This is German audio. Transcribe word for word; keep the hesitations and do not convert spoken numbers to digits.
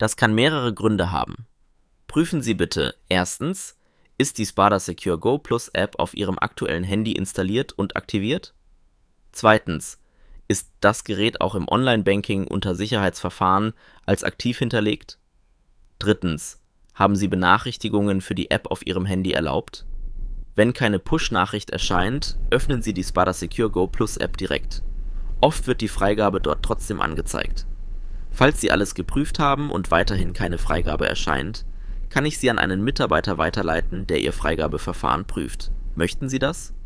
Das kann mehrere Gründe haben. Prüfen Sie bitte erstens, ist die Spada Secure Go Plus App auf Ihrem aktuellen Handy installiert und aktiviert? Zweitens, ist das Gerät auch im Online-Banking unter Sicherheitsverfahren als aktiv hinterlegt? Drittens, haben Sie Benachrichtigungen für die App auf Ihrem Handy erlaubt? Wenn keine Push-Nachricht erscheint, öffnen Sie die Spada Secure Go Plus App direkt. Oft wird die Freigabe dort trotzdem angezeigt. Falls Sie alles geprüft haben und weiterhin keine Freigabe erscheint, kann ich Sie an einen Mitarbeiter weiterleiten, der Ihr Freigabeverfahren prüft. Möchten Sie das?